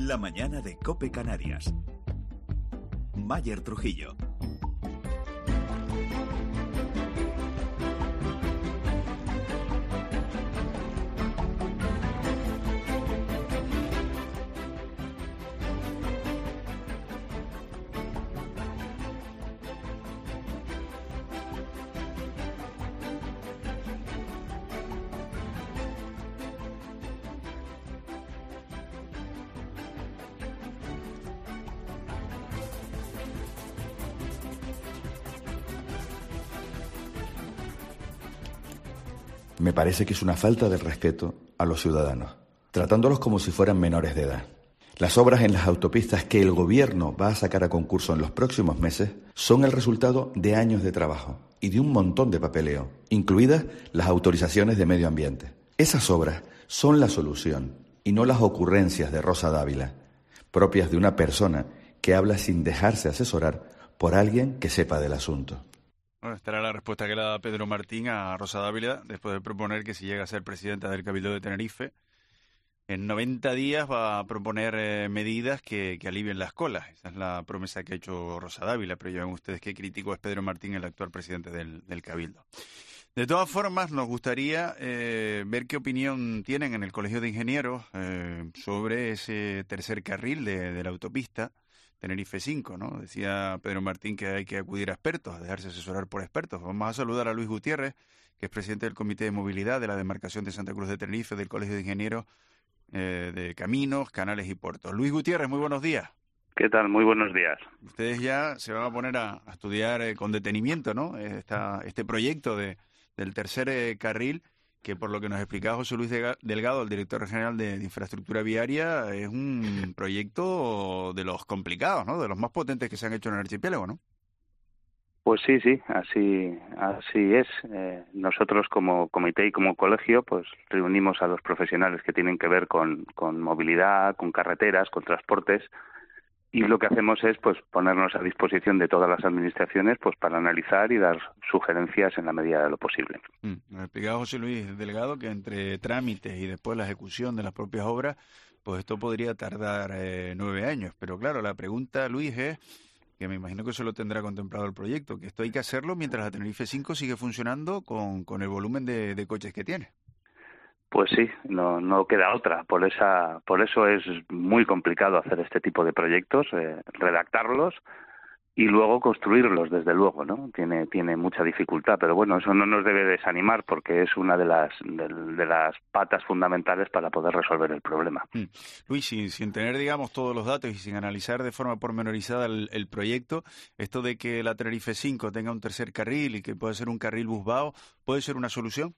La mañana de COPE Canarias. Maier Trujillo. Me parece que es una falta de respeto a los ciudadanos, tratándolos como si fueran menores de edad. Las obras en las autopistas que el gobierno va a sacar a concurso en los próximos meses son el resultado de años de trabajo y de un montón de papeleo, incluidas las autorizaciones de medio ambiente. Esas obras son la solución y no las ocurrencias de Rosa Dávila, propias de una persona que habla sin dejarse asesorar por alguien que sepa del asunto. Bueno, esta era la respuesta que le da Pedro Martín a Rosa Dávila después de proponer que si llega a ser presidenta del Cabildo de Tenerife, en 90 días va a proponer medidas que alivien las colas. Esa es la promesa que ha hecho Rosa Dávila, pero ya ven ustedes qué crítico es Pedro Martín, el actual presidente del Cabildo. De todas formas, nos gustaría ver qué opinión tienen en el Colegio de Ingenieros sobre ese tercer carril de la autopista Tenerife 5, ¿no? Decía Pedro Martín que hay que acudir a expertos, a dejarse asesorar por expertos. Vamos a saludar a Luis Gutiérrez, que es presidente del Comité de Movilidad de la Demarcación de Santa Cruz de Tenerife, del Colegio de Ingenieros de Caminos, Canales y Puertos. Luis Gutiérrez, muy buenos días. ¿Qué tal? Muy buenos días. Ustedes ya se van a poner a estudiar con detenimiento, ¿no? Este proyecto del tercer carril, que por lo que nos explicaba José Luis Delgado, el director general de Infraestructura Viaria, es un proyecto de los complicados, ¿no? De los más potentes que se han hecho en el archipiélago, ¿no? Pues sí, así es. Nosotros como comité y como colegio pues reunimos a los profesionales que tienen que ver con movilidad, con carreteras, con transportes, y lo que hacemos es pues ponernos a disposición de todas las administraciones pues para analizar y dar sugerencias en la medida de lo posible. Nos explicaba José Luis Delgado que entre trámites y después la ejecución de las propias obras, pues esto podría tardar 9 años. Pero claro, la pregunta, Luis, es que me imagino que eso lo tendrá contemplado el proyecto, que esto hay que hacerlo mientras la Tenerife 5 sigue funcionando con el volumen de coches que tiene. Pues sí, no queda otra. Por eso es muy complicado hacer este tipo de proyectos, redactarlos y luego construirlos, desde luego, ¿no? Tiene mucha dificultad, pero bueno, eso no nos debe desanimar porque es una de las patas fundamentales para poder resolver el problema. Luis, sin tener, digamos, todos los datos y sin analizar de forma pormenorizada el proyecto, esto de que la Tenerife 5 tenga un tercer carril y que pueda ser un carril Busbao, ¿puede ser una solución?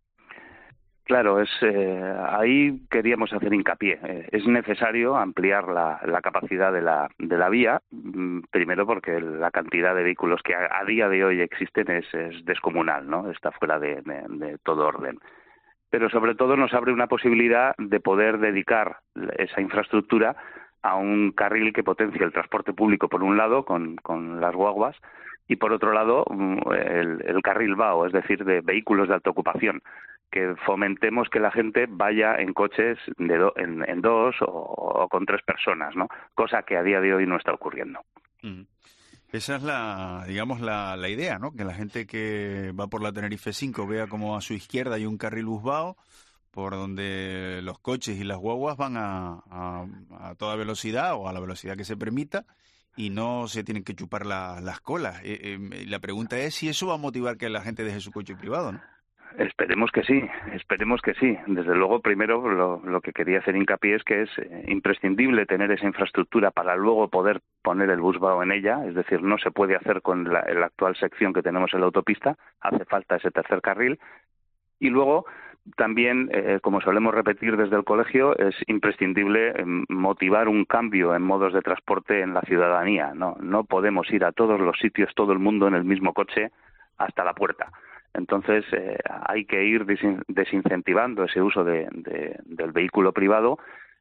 Claro, ahí queríamos hacer hincapié. Es necesario ampliar la capacidad de la vía, primero porque la cantidad de vehículos que a día de hoy existen es descomunal, ¿no? Está fuera de todo orden. Pero sobre todo nos abre una posibilidad de poder dedicar esa infraestructura a un carril que potencie el transporte público por un lado con las guaguas y por otro lado el carril BAO, es decir, de vehículos de alta ocupación, que fomentemos que la gente vaya en coches en dos o con 3 personas, ¿no? Cosa que a día de hoy no está ocurriendo. Esa es la idea, ¿no? Que la gente que va por la Tenerife 5 vea como a su izquierda hay un carril Busbao por donde los coches y las guaguas van a toda velocidad o a la velocidad que se permita y no se tienen que chupar las colas. La pregunta es si eso va a motivar que la gente deje su coche privado, ¿no? Esperemos que sí. Desde luego, primero, lo que quería hacer hincapié es que es imprescindible tener esa infraestructura para luego poder poner el Busbao en ella, es decir, no se puede hacer con la actual sección que tenemos en la autopista, hace falta ese tercer carril. Y luego, también, como solemos repetir desde el colegio, es imprescindible motivar un cambio en modos de transporte en la ciudadanía. No podemos ir a todos los sitios, todo el mundo en el mismo coche hasta la puerta. Entonces, hay que ir desincentivando ese uso del vehículo privado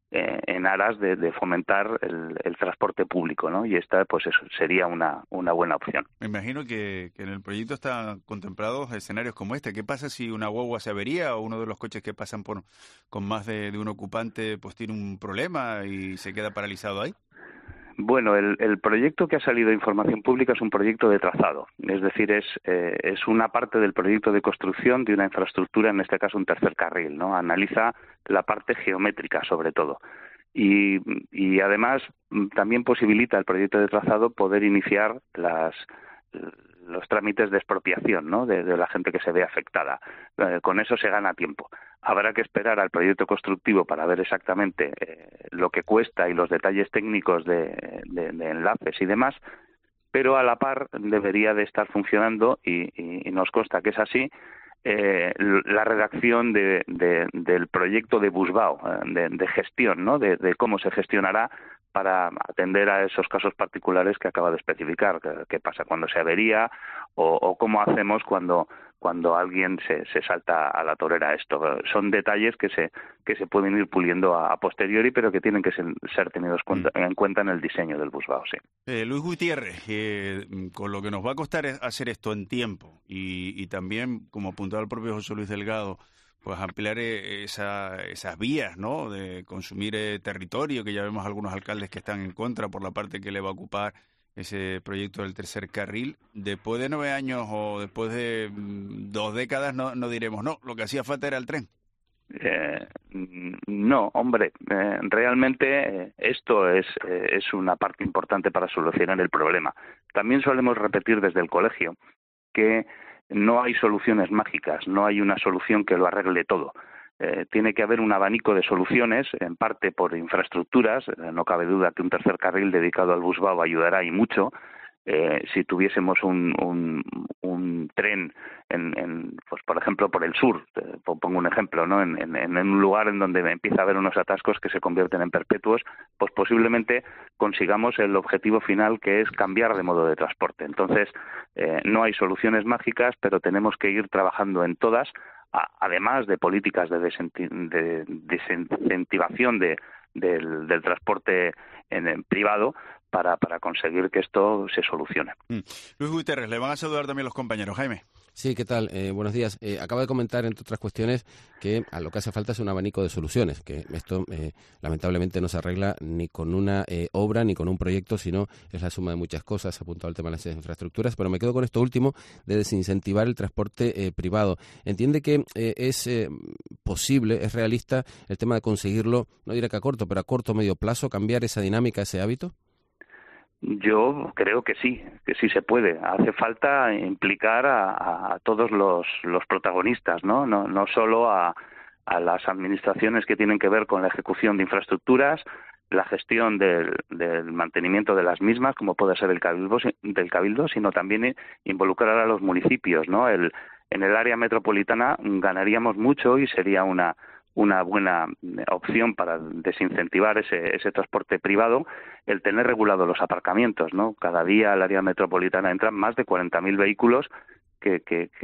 en aras de fomentar el transporte público, ¿no? Y esta, pues eso, sería una buena opción. Me imagino que en el proyecto están contemplados escenarios como este. ¿Qué pasa si una guagua se avería o uno de los coches que pasan con más de un ocupante pues tiene un problema y se queda paralizado ahí? Bueno, el proyecto que ha salido de información pública es un proyecto de trazado, es decir, es una parte del proyecto de construcción de una infraestructura, en este caso un tercer carril, ¿no? Analiza la parte geométrica sobre todo y además también posibilita el proyecto de trazado poder iniciar los trámites de expropiación, ¿no? de la gente que se ve afectada. Con eso se gana tiempo. Habrá que esperar al proyecto constructivo para ver exactamente lo que cuesta y los detalles técnicos de enlaces y demás, pero a la par debería de estar funcionando, y nos consta que es así, la redacción del proyecto de Busbao, de gestión, ¿no? de cómo se gestionará para atender a esos casos particulares que acaba de especificar, qué pasa cuando se avería o cómo hacemos cuando alguien se salta a la torera. Esto son detalles que se pueden ir puliendo a posteriori, pero que tienen que ser tenidos en cuenta en el diseño del Busbao, sí. Luis Gutiérrez, con lo que nos va a costar hacer esto en tiempo y también, como apuntaba el propio José Luis Delgado, pues ampliar esas vías, ¿no? De consumir territorio, que ya vemos algunos alcaldes que están en contra por la parte que le va a ocupar ese proyecto del tercer carril. Después de 9 años o después de 2 décadas no diremos, no, lo que hacía falta era el tren. No, hombre, realmente esto es una parte importante para solucionar el problema. También solemos repetir desde el colegio que no hay soluciones mágicas, no hay una solución que lo arregle todo. Tiene que haber un abanico de soluciones, en parte por infraestructuras. No cabe duda que un tercer carril dedicado al Busbao ayudará y mucho. Si tuviésemos un tren pues por ejemplo por el sur, pongo un ejemplo, ¿no? En un lugar en donde empieza a haber unos atascos que se convierten en perpetuos, pues posiblemente consigamos el objetivo final, que es cambiar de modo de transporte. Entonces, no hay soluciones mágicas, pero tenemos que ir trabajando en todas, además de políticas de desincentivación del transporte privado, para conseguir que esto se solucione. Luis Gutiérrez, le van a saludar también los compañeros. Jaime. Sí, ¿qué tal? Buenos días. Acaba de comentar, entre otras cuestiones, que a lo que hace falta es un abanico de soluciones, que esto lamentablemente no se arregla ni con una obra ni con un proyecto, sino es la suma de muchas cosas. Ha apuntado el tema de las infraestructuras, pero me quedo con esto último de desincentivar el transporte privado. ¿Entiende que es posible, es realista el tema de conseguirlo, no diré que a corto, pero a corto o medio plazo, cambiar esa dinámica, ese hábito? Yo creo que sí se puede. Hace falta implicar a todos los protagonistas, ¿no? No solo a las administraciones que tienen que ver con la ejecución de infraestructuras, la gestión del mantenimiento de las mismas, como puede ser del Cabildo, sino también involucrar a los municipios, ¿no? En el área metropolitana ganaríamos mucho y sería una buena opción para desincentivar ese transporte privado, el tener regulados los aparcamientos, ¿no? Cada día al área metropolitana entran más de 40.000 vehículos que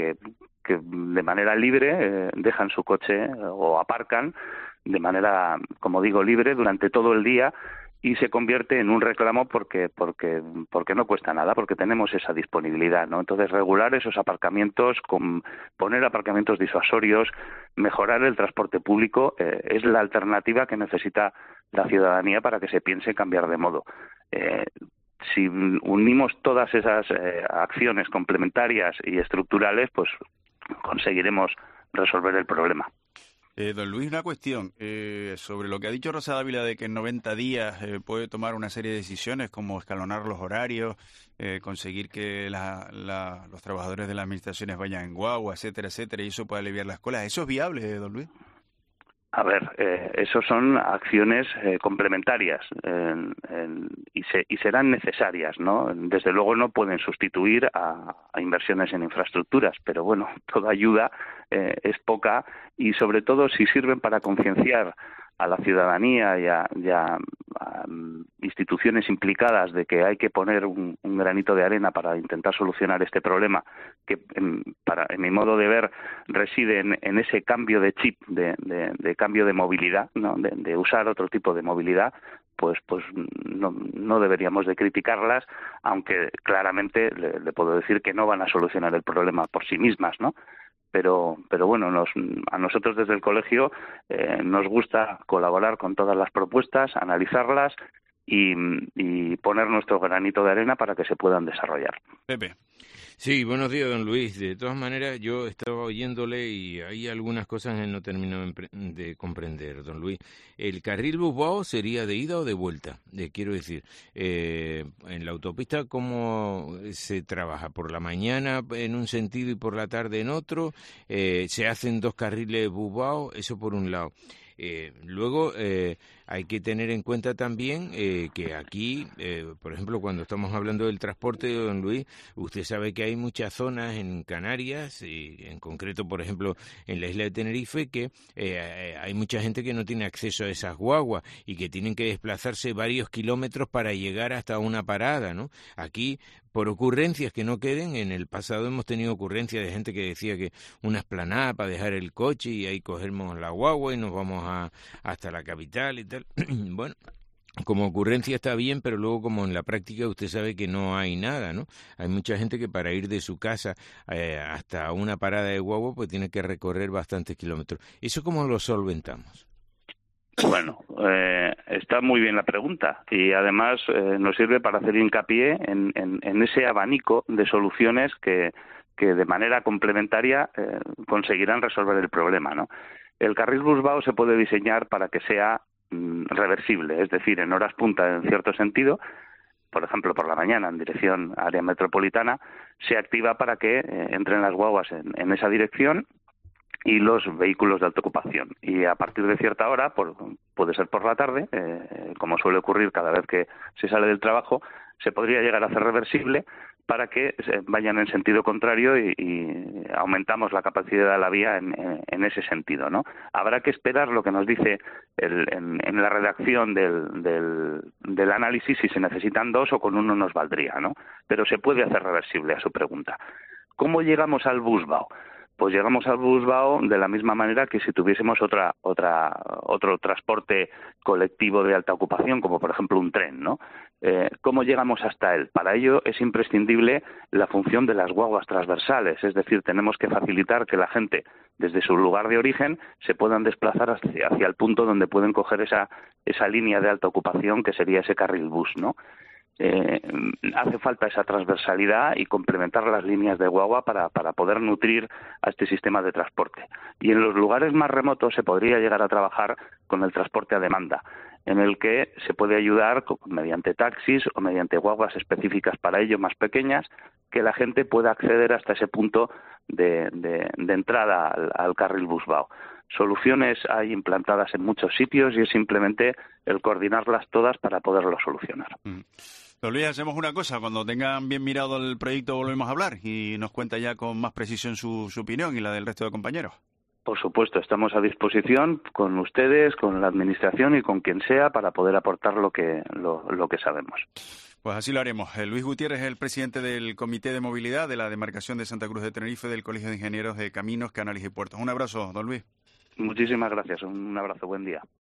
de manera libre dejan su coche o aparcan de manera, como digo, libre durante todo el día, y se convierte en un reclamo porque no cuesta nada, porque tenemos esa disponibilidad, ¿no? Entonces, regular esos aparcamientos, poner aparcamientos disuasorios, mejorar el transporte público, es la alternativa que necesita la ciudadanía para que se piense cambiar de modo. Si unimos todas esas acciones complementarias y estructurales, pues conseguiremos resolver el problema. Don Luis, una cuestión sobre lo que ha dicho Rosa Dávila de que en 90 días puede tomar una serie de decisiones como escalonar los horarios, conseguir que los trabajadores de las administraciones vayan en guagua, etcétera, etcétera, y eso puede aliviar las colas. ¿Eso es viable, don Luis? A ver, eso son acciones complementarias y serán necesarias, ¿no? Desde luego no pueden sustituir a inversiones en infraestructuras, pero bueno, toda ayuda es poca, y sobre todo si sirven para concienciar a la ciudadanía y instituciones implicadas de que hay que poner un granito de arena para intentar solucionar este problema, que en mi modo de ver reside en ese cambio de chip, de cambio de movilidad, ¿no? de usar otro tipo de movilidad, pues no deberíamos de criticarlas, aunque claramente le puedo decir que no van a solucionar el problema por sí mismas, ¿no? Pero bueno, a nosotros desde el colegio nos gusta colaborar con todas las propuestas, analizarlas y poner nuestro granito de arena para que se puedan desarrollar. Pepe. Sí, buenos días, don Luis. De todas maneras, yo estaba oyéndole y hay algunas cosas que no termino de comprender, don Luis. ¿El carril Busbao sería de ida o de vuelta? Quiero decir, en la autopista, ¿cómo se trabaja? ¿Por la mañana en un sentido y por la tarde en otro? ¿Se hacen 2 carriles Busbao? Eso por un lado. Luego hay que tener en cuenta también que aquí, por ejemplo, cuando estamos hablando del transporte, don Luis, usted sabe que hay muchas zonas en Canarias, y en concreto, por ejemplo, en la isla de Tenerife, que hay mucha gente que no tiene acceso a esas guaguas y que tienen que desplazarse varios kilómetros para llegar hasta una parada, ¿no? Aquí, por ocurrencias que no queden, en el pasado hemos tenido ocurrencias de gente que decía que una esplanada para dejar el coche y ahí cogemos la guagua y nos vamos hasta la capital y tal. Bueno, como ocurrencia está bien, pero luego como en la práctica usted sabe que no hay nada, ¿no? Hay mucha gente que para ir de su casa hasta una parada de guagua pues tiene que recorrer bastantes kilómetros. ¿Eso cómo lo solventamos? Bueno, está muy bien la pregunta y además nos sirve para hacer hincapié en ese abanico de soluciones que de manera complementaria conseguirán resolver el problema, ¿no? El carril Busbao se puede diseñar para que sea reversible, es decir, en horas punta en cierto sentido, por ejemplo por la mañana en dirección área metropolitana, se activa para que entren las guaguas en esa dirección y los vehículos de autoocupación. Y a partir de cierta hora, puede ser por la tarde, como suele ocurrir cada vez que se sale del trabajo, se podría llegar a hacer reversible para que vayan en sentido contrario y aumentamos la capacidad de la vía en ese sentido, ¿no? Habrá que esperar lo que nos dice en la redacción del análisis si se necesitan 2 o con 1 nos valdría, ¿no? Pero se puede hacer reversible, a su pregunta. ¿Cómo llegamos al Busbao? Pues llegamos al Busbao de la misma manera que si tuviésemos otro transporte colectivo de alta ocupación, como por ejemplo un tren, ¿no? ¿Cómo llegamos hasta él? Para ello es imprescindible la función de las guaguas transversales, es decir, tenemos que facilitar que la gente desde su lugar de origen se puedan desplazar hacia el punto donde pueden coger esa línea de alta ocupación que sería ese carril bus, ¿no? Hace falta esa transversalidad y complementar las líneas de guagua para poder nutrir a este sistema de transporte. Y en los lugares más remotos se podría llegar a trabajar con el transporte a demanda, en el que se puede ayudar mediante taxis o mediante guaguas específicas para ello más pequeñas, que la gente pueda acceder hasta ese punto de entrada al carril Busbao. Soluciones hay implantadas en muchos sitios y es simplemente el coordinarlas todas para poderlo solucionar. Don Luis, hacemos una cosa, cuando tengan bien mirado el proyecto volvemos a hablar y nos cuenta ya con más precisión su opinión y la del resto de compañeros. Por supuesto, estamos a disposición con ustedes, con la Administración y con quien sea para poder aportar lo que sabemos. Pues así lo haremos. Luis Gutiérrez es el presidente del Comité de Movilidad de la Demarcación de Santa Cruz de Tenerife del Colegio de Ingenieros de Caminos, Canales y Puertos. Un abrazo, don Luis. Muchísimas gracias, un abrazo, buen día.